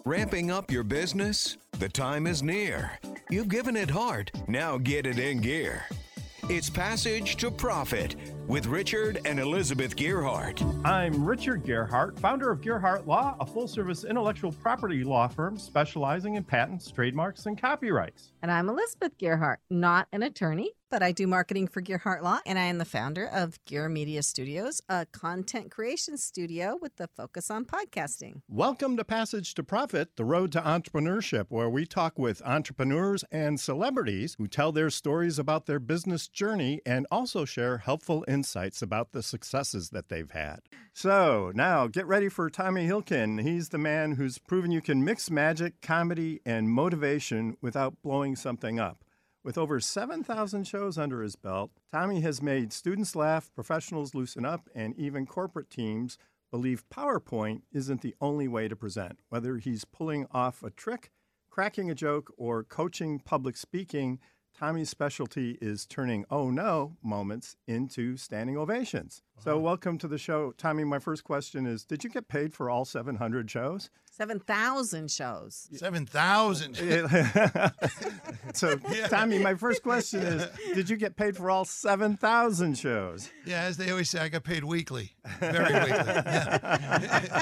Ramping up your business? The time is near. You've given it heart, now get it in gear. It's Passage to Profit with Richard and Elizabeth Gearhart. I'm Richard Gearhart, founder of Gearhart Law, a full-service intellectual property law firm specializing in patents, trademarks, and copyrights. And I'm Elizabeth Gearhart, not an attorney, but I do marketing for Gearhart Law, and I am the founder of Gear Media Studios, a content creation studio with the focus on podcasting. Welcome to Passage to Profit, the road to entrepreneurship, where we talk with entrepreneurs and celebrities who tell their stories about their business journey and also share helpful insights about the successes that they've had. So now get ready for Tommy Hilkin. He's the man who's proven you can mix magic, comedy, and motivation without blowing something up. With over 7,000 shows under his belt, Tommy has made students laugh, professionals loosen up, and even corporate teams believe PowerPoint isn't the only way to present. Whether he's pulling off a trick, cracking a joke, or coaching public speaking, Tommy's specialty is turning oh no moments into standing ovations. Wow. So welcome to the show. Tommy, my first question is, did you get paid for all 700 shows? 7,000 shows. 7,000. So, Tommy, my first question is, did you get paid for all 7,000 shows? Yeah, as they always say, I got paid weekly. Very weekly. Yeah.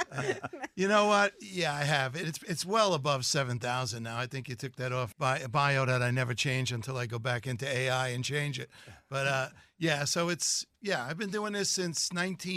You know what? Yeah, I have. It's well above 7,000 now. I think you took that off by a bio that I never change until I go back into AI and change it. But yeah, so I've been doing this since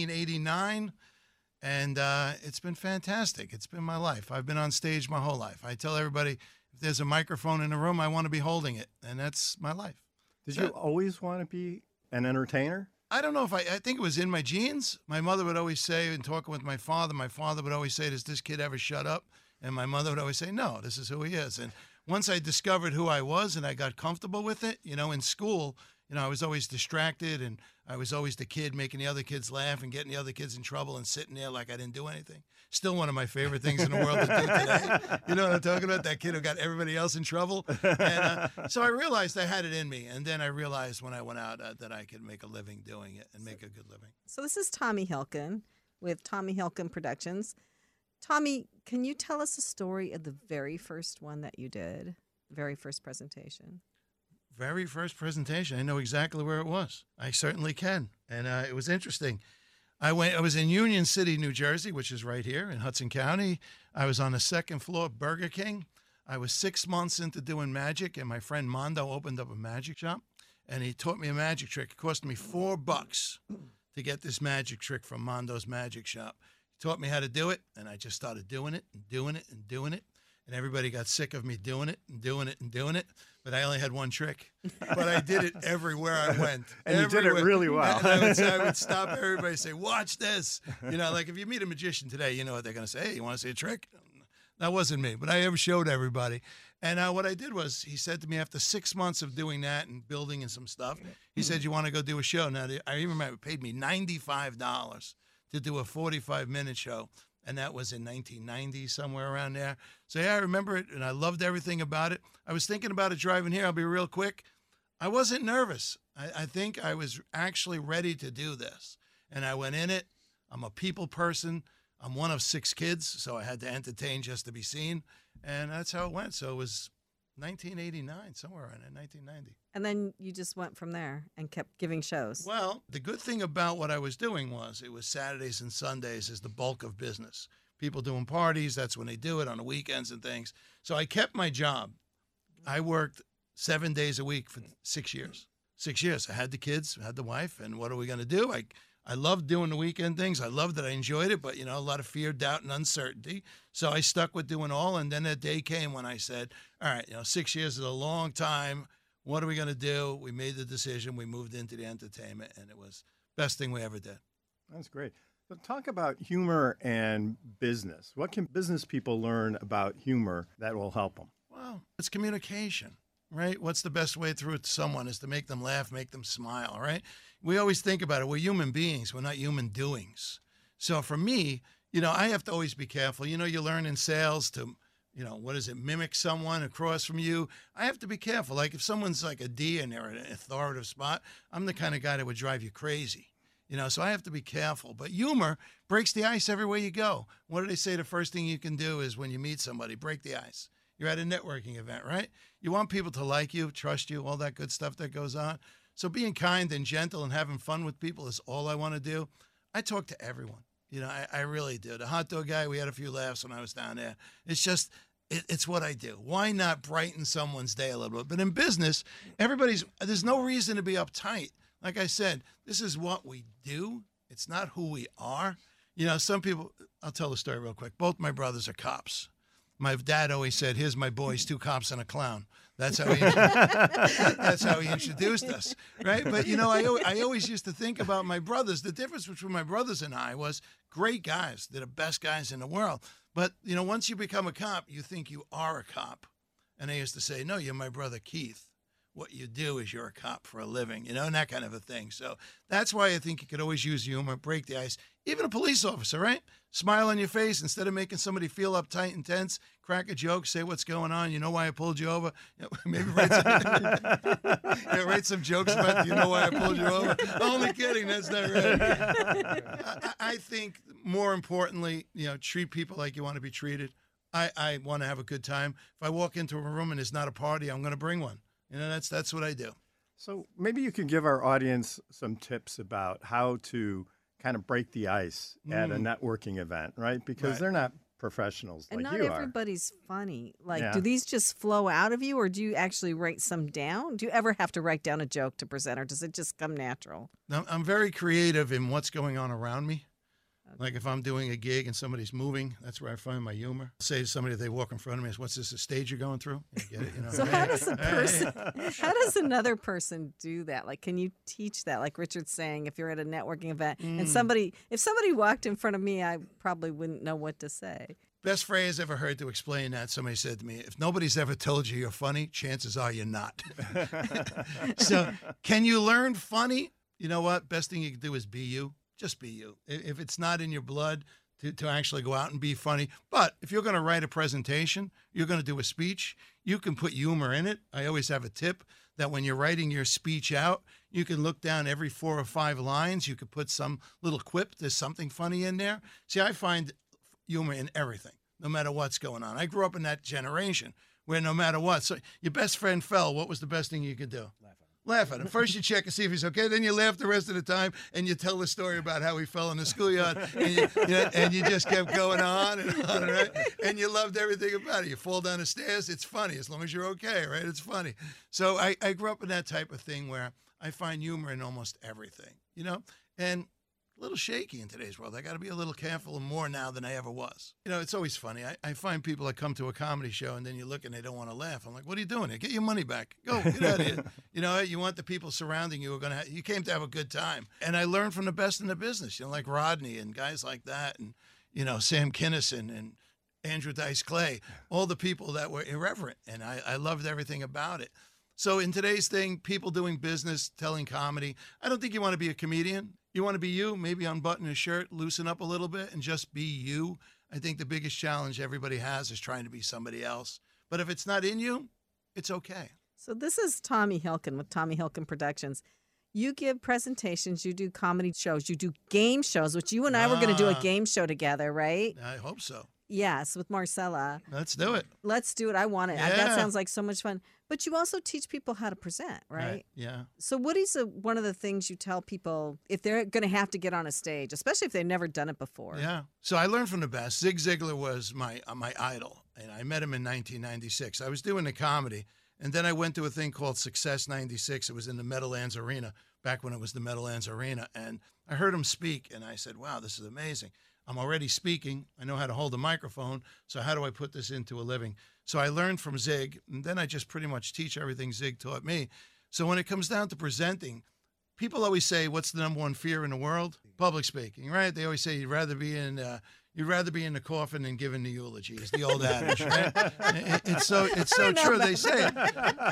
1989. And it's been fantastic. It's been my life. I've been on stage my whole life. I tell everybody, if there's a microphone in the room, I want to be holding it. And that's my life. Did you always want to be an entertainer? I don't know if I think it was in my genes. My mother would always say, in talking with my father would always say, does this kid ever shut up? And my mother would always say, no, this is who he is. And once I discovered who I was and I got comfortable with it, in school, I was always distracted, and I was always the kid making the other kids laugh and getting the other kids in trouble and sitting there like I didn't do anything. Still one of my favorite things in the world to do today. You know what I'm talking about? That kid who got everybody else in trouble. And so I realized I had it in me. And then I realized when I went out that I could make a living doing it and make a good living. So this is Tommy Hilkin with Tommy Hilkin Productions. Tommy, can you tell us a story of the very first one that you did, very first presentation? Very first presentation. I know exactly where it was. I certainly can. And it was interesting. I was in Union City, New Jersey, which is right here in Hudson County. I was on the second floor of Burger King. I was 6 months into doing magic, and my friend Mondo opened up a magic shop, and he taught me a magic trick. It cost me $4 to get this magic trick from Mondo's magic shop. He taught me how to do it, and I just started doing it and doing it and doing it. And everybody got sick of me doing it and doing it and doing it. But I only had one trick. But I did it everywhere I went. And everywhere. You did it really well. And I would stop everybody and say, watch this. Like if you meet a magician today, you know what they're going to say. Hey, you want to see a trick? That wasn't me. But I ever showed everybody. And what I did was, he said to me after 6 months of doing that and building and some stuff, he said, you want to go do a show? Now, I remember it paid me $95 to do a 45-minute show. And that was in 1990, somewhere around there. So, yeah, I remember it, and I loved everything about it. I was thinking about it driving here. I'll be real quick. I wasn't nervous. I think I was actually ready to do this. And I went in it. I'm a people person. I'm one of 6 kids, so I had to entertain just to be seen. And that's how it went. So it was 1989, somewhere around in 1990. And then you just went from there and kept giving shows. Well, the good thing about what I was doing was it was Saturdays and Sundays is the bulk of business. People doing parties, that's when they do it on the weekends and things. So I kept my job. I worked 7 days a week for 6 years. 6 years. I had the kids, I had the wife, and what are we going to do? I loved doing the weekend things. I loved it. I enjoyed it, but, a lot of fear, doubt, and uncertainty. So I stuck with doing all, and then that day came when I said, all right, 6 years is a long time. What are we going to do? We made the decision. We moved into the entertainment, and it was the best thing we ever did. That's great. So talk about humor and business. What can business people learn about humor that will help them? Well, it's communication, right? What's the best way through it to someone is to make them laugh, make them smile, right? We always think about it. We're human beings. We're not human doings. So for me, I have to always be careful. You learn in sales to mimic someone across from you. I have to be careful. Like if someone's like a D and they're in an authoritative spot, I'm the kind of guy that would drive you crazy. So I have to be careful. But humor breaks the ice everywhere you go. What do they say? The first thing you can do is when you meet somebody, break the ice. You're at a networking event, right? You want people to like you, trust you, all that good stuff that goes on. So being kind and gentle and having fun with people is all I want to do. I talk to everyone. I really do. The hot dog guy, we had a few laughs when I was down there. It's just, it's what I do. Why not brighten someone's day a little bit? But in business, there's no reason to be uptight. Like I said, this is what we do. It's not who we are. Some people, I'll tell the story real quick. Both my brothers are cops. My dad always said, "Here's my boys, 2 cops and a clown." That's how he introduced us, right? But, I always used to think about my brothers. The difference between my brothers and I was great guys. They're the best guys in the world. But, once you become a cop, you think you are a cop. And I used to say, "No, you're my brother Keith. What you do is you're a cop for a living," and that kind of a thing. So that's why I think you could always use humor, break the ice. Even a police officer, right? Smile on your face instead of making somebody feel uptight and tense. Crack a joke, say what's going on. You know why I pulled you over? Maybe write some jokes about, you know why I pulled you over? Only kidding, that's not right. I think more importantly, treat people like you want to be treated. I want to have a good time. If I walk into a room and there's not a party, I'm going to bring one. That's what I do. So maybe you could give our audience some tips about how to kind of break the ice at a networking event, right? Because they're not professionals like you are. And not everybody's funny. Do these just flow out of you, or do you actually write some down? Do you ever have to write down a joke to present, or does it just come natural? Now, I'm very creative in what's going on around me. Like if I'm doing a gig and somebody's moving, that's where I find my humor. I'll say to somebody, they walk in front of me, "What's this, a stage you're going through?" You get it? So how does another person do that? Can you teach that? Like Richard's saying, if you're at a networking event and if somebody walked in front of me, I probably wouldn't know what to say. Best phrase I ever heard to explain that, somebody said to me, "If nobody's ever told you you're funny, chances are you're not." So can you learn funny? You know what? Best thing you can do is be you. Just be you. If it's not in your blood to actually go out and be funny. But if you're going to write a presentation, you're going to do a speech, you can put humor in it. I always have a tip that when you're writing your speech out, you can look down every 4 or 5 lines. You could put some little quip. There's something funny in there. See, I find humor in everything, no matter what's going on. I grew up in that generation where no matter what. So your best friend fell. What was the best thing you could do? Laugh at him. First you check and see if he's okay. Then you laugh the rest of the time, and you tell the story about how he fell in the schoolyard, and you just kept going on and on, right? And you loved everything about it. You fall down the stairs, it's funny as long as you're okay, right? It's funny. So I grew up in that type of thing where I find humor in almost everything, and a little shaky in today's world. I got to be a little careful more now than I ever was. It's always funny. I find people that come to a comedy show and then you look and they don't want to laugh. I'm like, "What are you doing here? Get your money back. Go, get out of here." You want the people surrounding you are you came to have a good time. And I learned from the best in the business, like Rodney and guys like that, and, Sam Kinison and Andrew Dice Clay, all the people that were irreverent. And I loved everything about it. So in today's thing, people doing business, telling comedy, I don't think you want to be a comedian. You want to be you, maybe unbutton a shirt, loosen up a little bit, and just be you. I think the biggest challenge everybody has is trying to be somebody else. But if it's not in you, it's okay. So this is Tommy Hilkin with Tommy Hilkin Productions. You give presentations, you do comedy shows, you do game shows, which you and I were going to do a game show together, right? I hope so. Yes, with Marcella. Let's do it. Let's do it. I want it. Yeah. That sounds like so much fun. But you also teach people how to present, right? Yeah. So what is one of the things you tell people if they're going to have to get on a stage, especially if they've never done it before? Yeah. So I learned from the best. Zig Ziglar was my idol, and I met him in 1996. I was doing the comedy, and then I went to a thing called Success 96. It was in the Meadowlands Arena, back when it was the Meadowlands Arena, and I heard him speak, and I said, "Wow, this is amazing. I'm already speaking. I know how to hold a microphone, so how do I put this into a living?" So I learned from Zig, and then I just pretty much teach everything Zig taught me. So when it comes down to presenting, people always say, "What's the number one fear in the world?" Public speaking, right? They always say you'd rather be in the coffin than giving the eulogy. It's the old adage, right? It's so true. They say it.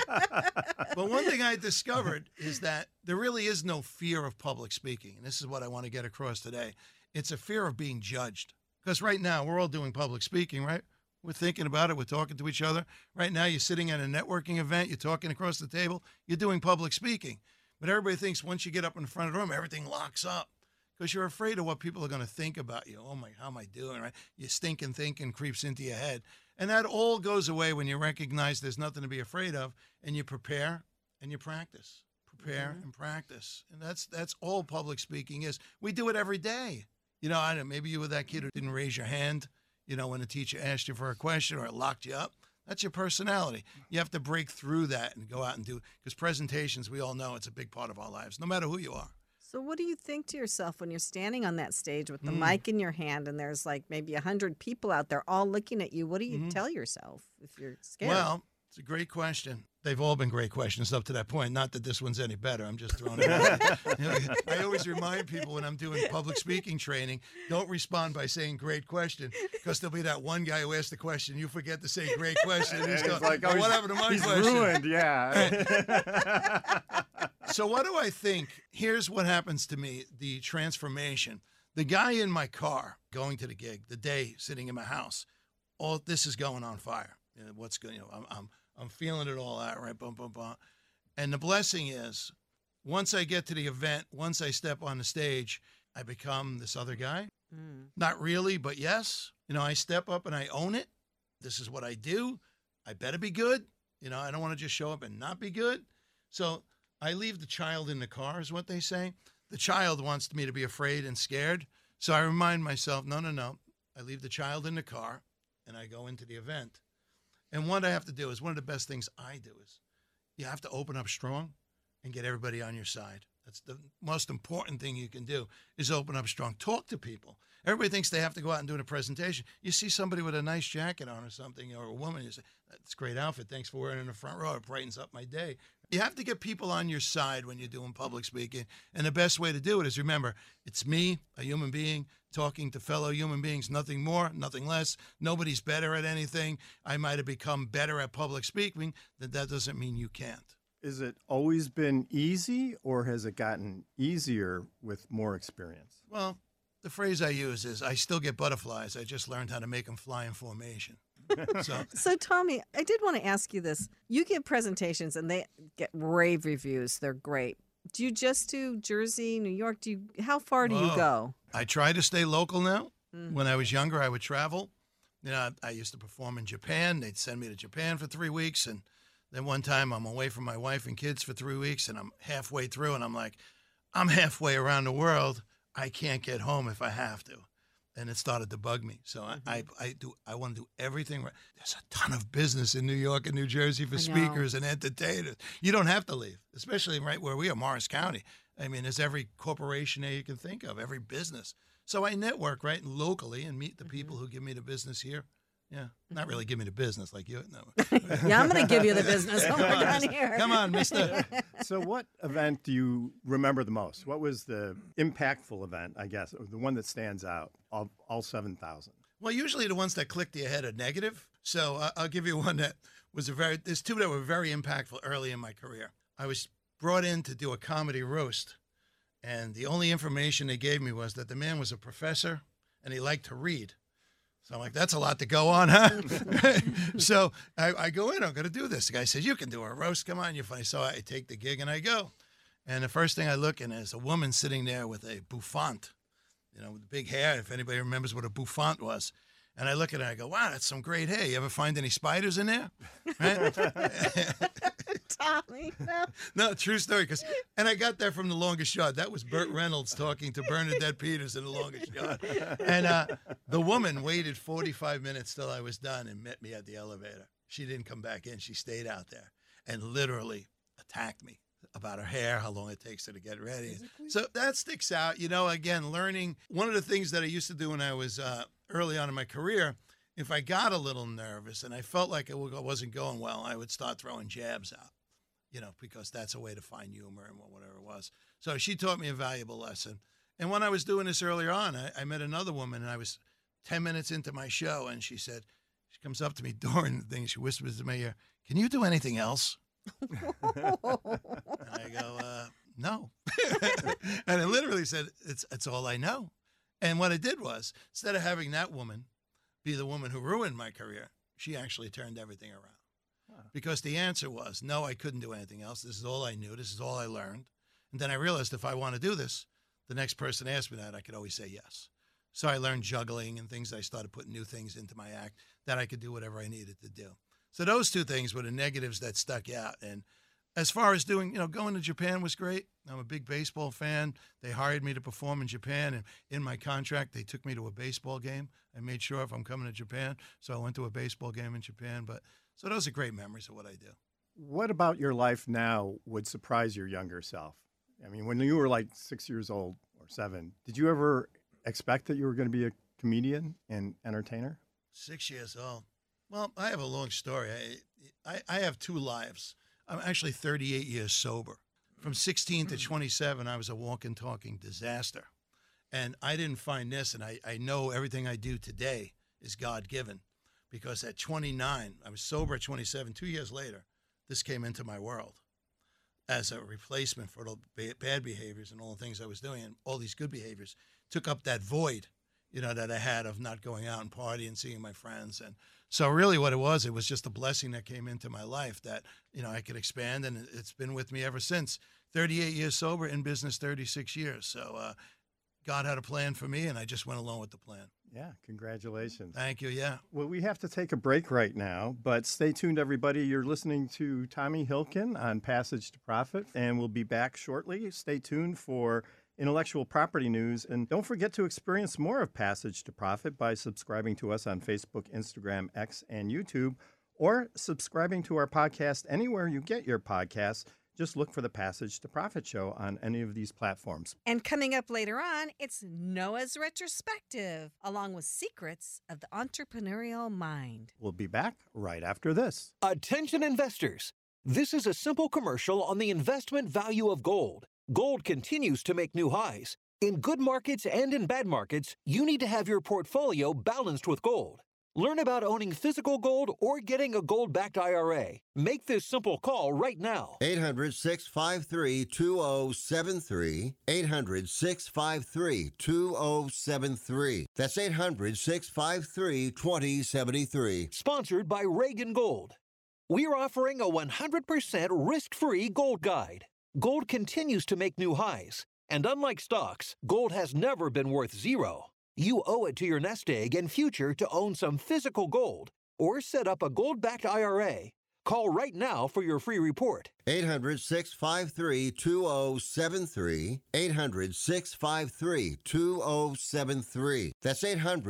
But one thing I discovered is that there really is no fear of public speaking, and this is what I want to get across today. It's a fear of being judged. Because right now, we're all doing public speaking, right? We're thinking about it. We're talking to each other. Right now, you're sitting at a networking event. You're talking across the table. You're doing public speaking. But everybody thinks once you get up in the front of the room, everything locks up. because you're afraid of what people are going to think about you. Oh my, how am I doing? Right? Your stinking thinking creeps into your head. And that all goes away when you recognize there's nothing to be afraid of, and you prepare and you practice. Prepare and practice. And that's all public speaking is. We do it every day. You know, I don't know, maybe you were that kid who didn't raise your hand, you know, when the teacher asked you for a question or it locked you up. That's your personality. You have to break through that and go out and do, because presentations, we all know it's a big part of our lives, no matter who you are. So what do you think to yourself when you're standing on that stage with the mic in your hand and there's like maybe 100 people out there all looking at you? What do you tell yourself if you're scared? Well, it's a great question. They've all been great questions up to that point. Not that this one's any better. I'm just throwing it out. You know, I always remind people when I'm doing public speaking training, don't respond by saying great question, because there'll be that one guy who asked the question. You forget to say great question. And he's going, like, well, what happened to my he's question? Ruined, yeah. So what do I think? Here's what happens to me, the transformation. The guy in my car going to the gig, the day sitting in my house, all this is going on fire. You know, what's going, you know, I'm feeling it all out, right? Bum, bum, bum. And the blessing is, once I get to the event, once I step on the stage, I become this other guy. Not really, but yes. You know, I step up and I own it. This is what I do. I better be good. You know, I don't want to just show up and not be good. So I leave the child in the car, is what they say. The child wants me to be afraid and scared. So I remind myself, no. I leave the child in the car and I go into the event. And what I have to do is, one of the best things I do is, you have to open up strong and get everybody on your side. That's the most important thing you can do, is open up strong. Talk to people. Everybody thinks they have to go out and do a presentation. You see somebody with a nice jacket on or something, or a woman, you say, that's a great outfit. Thanks for wearing it in the front row. It brightens up my day. You have to get people on your side when you're doing public speaking. And the best way to do it is, remember, it's me, a human being, talking to fellow human beings, nothing more, nothing less. Nobody's better at anything. I might have become better at public speaking. That doesn't mean you can't. Is it always been easy, or has it gotten easier with more experience? Well, the phrase I use is, I still get butterflies. I just learned how to make them fly in formation. So, Tommy, I did want to ask you this. You give presentations and they get rave reviews. They're great. Do you just do Jersey, New York? How far do you go? I try to stay local now. When I was younger, I would travel. You know, I used to perform in Japan. They'd send me to Japan for 3 weeks. And then one time I'm away from my wife and kids for 3 weeks, and I'm halfway through, and I'm like, I'm halfway around the world. I can't get home if I have to. And it started to bug me. So I want to do everything right. There's a ton of business in New York and New Jersey for speakers and entertainers. You don't have to leave, especially right where we are, Morris County. I mean, there's every corporation there you can think of, every business. So I network right locally and meet the people who give me the business here. Yeah, not really give me the business like you. No. Yeah, I'm going to give you the business when we're done here. Come on, mister. So what event do you remember the most? What was the impactful event, I guess, or the one that stands out, all 7,000? Well, usually the ones that click to your head are negative. So I'll give you one that was there's two that were very impactful early in my career. I was brought in to do a comedy roast, and the only information they gave me was that the man was a professor and he liked to read. So I'm like, that's a lot to go on, huh? So I go in, I'm going to do this. The guy says, you can do a roast. Come on, you're funny. So I take the gig and I go. And the first thing I look in is a woman sitting there with a bouffant, you know, with big hair, if anybody remembers what a bouffant was. And I look at her and I go, wow, that's some great hair. You ever find any spiders in there? Right? Tommy, no. No, true story. And I got that from The Longest Yard. That was Burt Reynolds talking to Bernadette Peters in The Longest Yard. And the woman waited 45 minutes till I was done and met me at the elevator. She didn't come back in. She stayed out there and literally attacked me about her hair, how long it takes her to get ready. Physically? So that sticks out. You know, again, learning. One of the things that I used to do when I was early on in my career, if I got a little nervous and I felt like it wasn't going well, I would start throwing jabs out, you know, because that's a way to find humor and whatever it was. So she taught me a valuable lesson. And when I was doing this earlier on, I met another woman, and I was 10 minutes into my show, and she comes up to me during the thing, she whispers to my ear, can you do anything else? And I go, no. And I literally said, it's all I know. And what I did was, instead of having that woman be the woman who ruined my career, she actually turned everything around. Wow. Because the answer was, no, I couldn't do anything else. This is all I knew. This is all I learned. And then I realized if I want to do this, the next person asked me that, I could always say yes. So I learned juggling and things. I started putting new things into my act that I could do whatever I needed to do. So those two things were the negatives that stuck out. And as far as doing, going to Japan was great. I'm a big baseball fan. They hired me to perform in Japan, and in my contract, they took me to a baseball game. I made sure if I'm coming to Japan, so I went to a baseball game in Japan. So those are great memories of what I do. What about your life now would surprise your younger self? I mean, when you were like 6 years old or 7, did you ever expect that you were going to be a comedian and entertainer? 6 years old. Well, I have a long story. I have 2 lives. I'm actually 38 years sober. From 16 to 27, I was a walking, talking disaster. And I didn't find this, and I know everything I do today is God-given, because at 29, I was sober at 27. 2 years later, this came into my world as a replacement for the bad behaviors and all the things I was doing, and all these good behaviors took up that void, that I had of not going out and partying and seeing my friends. And so really what it was just a blessing that came into my life that, I could expand, and it's been with me ever since. 38 years sober, in business 36 years. So God had a plan for me, and I just went along with the plan. Yeah, congratulations. Thank you, yeah. Well, we have to take a break right now, but stay tuned, everybody. You're listening to Tommy Hilkin on Passage to Profit, and we'll be back shortly. Stay tuned for intellectual property news, and don't forget to experience more of Passage to Profit by subscribing to us on Facebook, Instagram, X, and YouTube, or subscribing to our podcast anywhere you get your podcasts. Just look for the Passage to Profit show on any of these platforms. And coming up later on, it's Noah's Retrospective, along with secrets of the entrepreneurial mind. We'll be back right after this. Attention investors. This is a simple commercial on the investment value of gold. Gold continues to make new highs. In good markets and in bad markets, you need to have your portfolio balanced with gold. Learn about owning physical gold or getting a gold-backed IRA. Make this simple call right now. 800-653-2073. 800-653-2073. That's 800-653-2073. Sponsored by Reagan Gold. We're offering a 100% risk-free gold guide. Gold continues to make new highs. And unlike stocks, gold has never been worth zero. You owe it to your nest egg and future to own some physical gold or set up a gold-backed IRA. Call right now for your free report. 800-653-2073. 800-653-2073. That's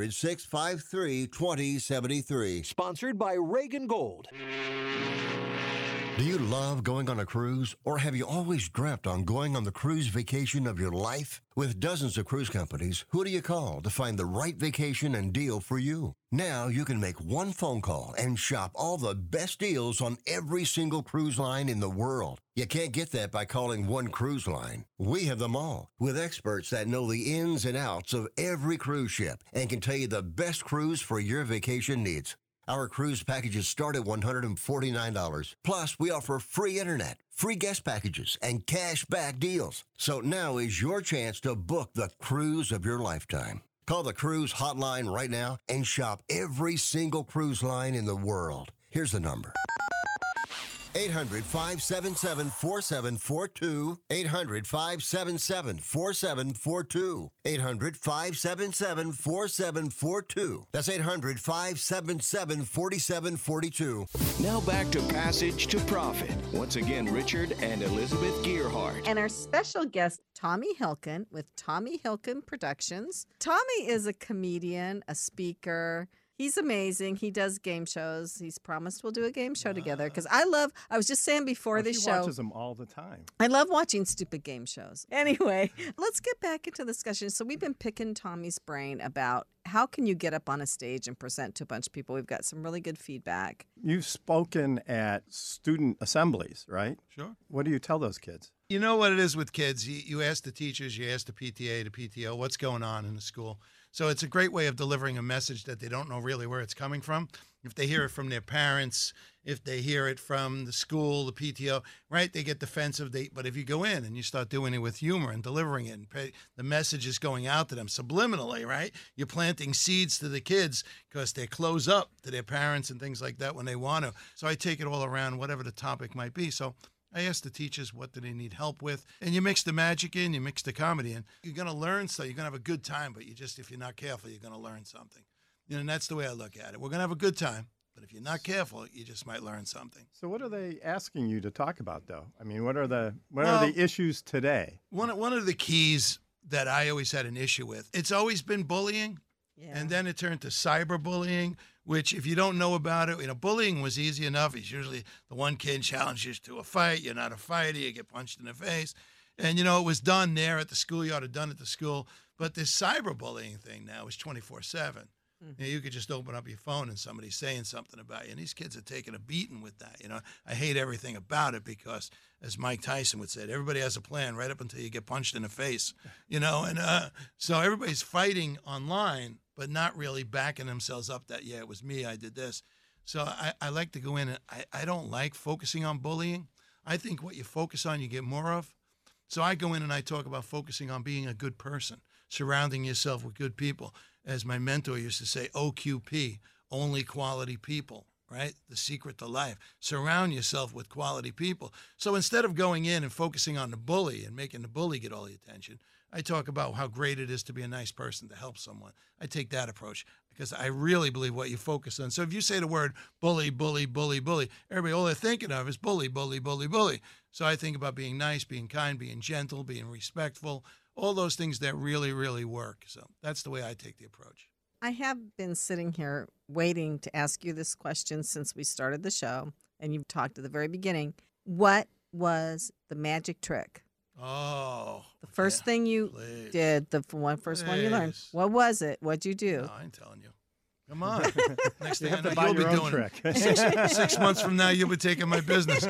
800-653-2073. Sponsored by Reagan Gold. Do you love going on a cruise, or have you always dreamt on going on the cruise vacation of your life? With dozens of cruise companies, who do you call to find the right vacation and deal for you? Now you can make one phone call and shop all the best deals on every single cruise line in the world. You can't get that by calling one cruise line. We have them all, with experts that know the ins and outs of every cruise ship and can tell you the best cruise for your vacation needs. Our cruise packages start at $149. Plus, we offer free internet, free guest packages, and cash back deals. So now is your chance to book the cruise of your lifetime. Call the cruise hotline right now and shop every single cruise line in the world. Here's the number. 800-577-4742. 800-577-4742. 800-577-4742. That's 800-577-4742. Now back to Passage to Profit. Once again, Richard and Elizabeth Gearhart. And our special guest, Tommy Hilkin with Tommy Hilkin Productions. Tommy is a comedian, a speaker. He's amazing. He does game shows. He's promised we'll do a game show together because I was just saying before this show. He watches them all the time. I love watching stupid game shows. Anyway, let's get back into the discussion. So we've been picking Tommy's brain about how can you get up on a stage and present to a bunch of people. We've got some really good feedback. You've spoken at student assemblies, right? Sure. What do you tell those kids? You know what it is with kids. You ask the teachers, you ask the PTA, the PTO, what's going on in the school. So it's a great way of delivering a message that they don't know really where it's coming from. If they hear it from their parents, if they hear it from the school, the PTO, right, they get defensive. But if you go in and you start doing it with humor and delivering it, and the message is going out to them subliminally, right? You're planting seeds to the kids because they close up to their parents and things like that when they want to. So I take it all around, whatever the topic might be. So I ask the teachers what do they need help with, and you mix the magic in, you mix the comedy in. You're going to learn something. You're going to have a good time, but if you're not careful, you're going to learn something. And that's the way I look at it. We're going to have a good time, but if you're not careful, you just might learn something. So what are they asking you to talk about, though? I mean, what are the issues today? One of the keys that I always had an issue with, it's always been bullying. Yeah. And then it turned to cyberbullying, which if you don't know about it, bullying was easy enough. It's usually the one kid challenges you to a fight. You're not a fighter. You get punched in the face. And, it was done there at the schoolyard or done at the school. But this cyberbullying thing now is 24/7. You could just open up your phone and somebody's saying something about you. And these kids are taking a beating with that. I hate everything about it because, as Mike Tyson would say, everybody has a plan right up until you get punched in the face. And so everybody's fighting online, but not really backing themselves up that, yeah, it was me, I did this. So I like to go in and I don't like focusing on bullying. I think what you focus on, you get more of. So I go in and I talk about focusing on being a good person, surrounding yourself with good people. As my mentor used to say, OQP, only quality people, right? The secret to life. Surround yourself with quality people. So instead of going in and focusing on the bully and making the bully get all the attention, I talk about how great it is to be a nice person, to help someone. I take that approach because I really believe what you focus on. So if you say the word bully, bully, bully, bully, everybody, all they're thinking of is bully, bully, bully, bully. So I think about being nice, being kind, being gentle, being respectful, all those things that really, really work. So that's the way I take the approach. I have been sitting here waiting to ask you this question since we started the show, and you've talked at the very beginning. What was the magic trick? Oh. The first thing you did, the first one you learned. What was it? What'd you do? No, I ain't telling you. Come on. Next thing You I have know, to buy you'll be your own doing trick. it. 6 months from now, you'll be taking my business.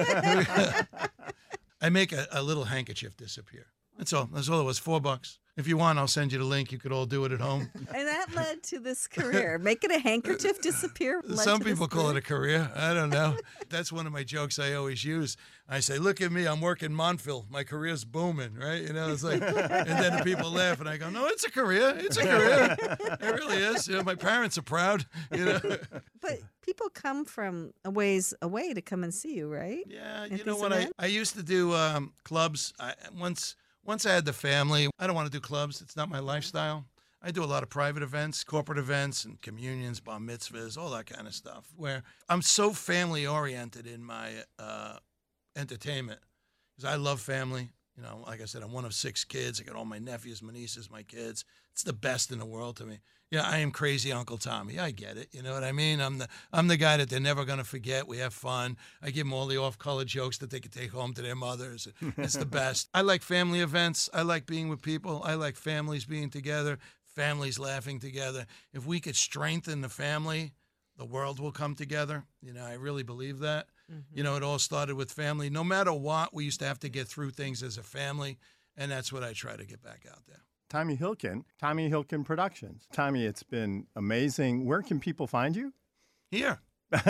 I make a little handkerchief disappear. That's all. That's all it was. $4. If you want, I'll send you the link. You could all do it at home. And that led to this career. Making a handkerchief disappear. Some people call it a career. I don't know. That's one of my jokes I always use. I say, look at me. I'm working Montville. My career's booming, right? It's like, and then the people laugh, and I go, no, it's a career. It's a career. It really is. My parents are proud. But people come from a ways away to come and see you, right? Yeah. At You know these what? events? I used to do clubs. Once I had the family, I don't want to do clubs. It's not my lifestyle. I do a lot of private events, corporate events, and communions, bar mitzvahs, all that kind of stuff, where I'm so family-oriented in my entertainment because I love family. Like I said, I'm one of 6 kids. I got all my nephews, my nieces, my kids. It's the best in the world to me. Yeah, I am crazy Uncle Tommy. I get it. You know what I mean? I'm the guy that they're never going to forget. We have fun. I give them all the off-color jokes that they can take home to their mothers. It's the best. I like family events. I like being with people. I like families being together, families laughing together. If we could strengthen the family, the world will come together. I really believe that. Mm-hmm. It all started with family. No matter what, we used to have to get through things as a family, and that's what I try to get back out there. Tommy Hilkin Productions. Tommy, it's been amazing. Where can people find you? Here. If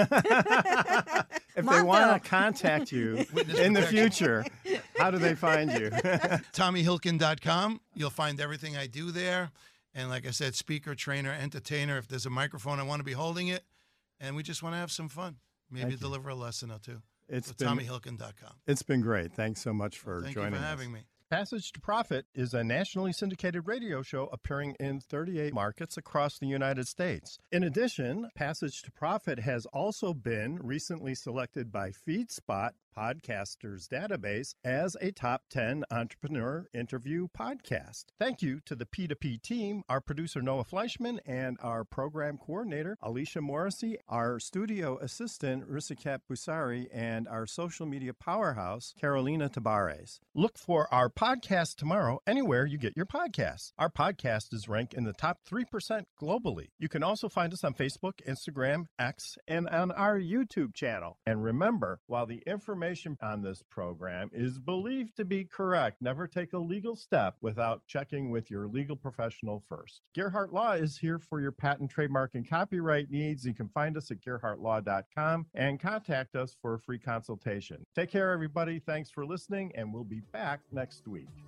they want to contact you in the future, how do they find you? TommyHilkin.com. You'll find everything I do there. And like I said, speaker, trainer, entertainer. If there's a microphone, I want to be holding it. And we just want to have some fun. Maybe deliver a lesson or two. It's TommyHilkin.com. It's been great. Thanks so much for Thank joining you for us. having me. Passage to Profit is a nationally syndicated radio show appearing in 38 markets across the United States. In addition, Passage to Profit has also been recently selected by FeedSpot Podcasters Database as a top 10 entrepreneur interview podcast. Thank you to the P2P team, our producer Noah Fleischman, and our program coordinator Alicia Morrissey, our studio assistant Risikat Busari, and our social media powerhouse Carolina Tabares. Look for our podcast tomorrow anywhere you get your podcasts. Our podcast is ranked in the top 3% globally. You can also find us on Facebook, Instagram, X, and on our YouTube channel. And remember, while the information on this program is believed to be correct, never take a legal step without checking with your legal professional first. Gerhardt Law is here for your patent, trademark, and copyright needs. You can find us at gerhardtlaw.com and contact us for a free consultation. Take care, everybody. Thanks for listening, and we'll be back next week.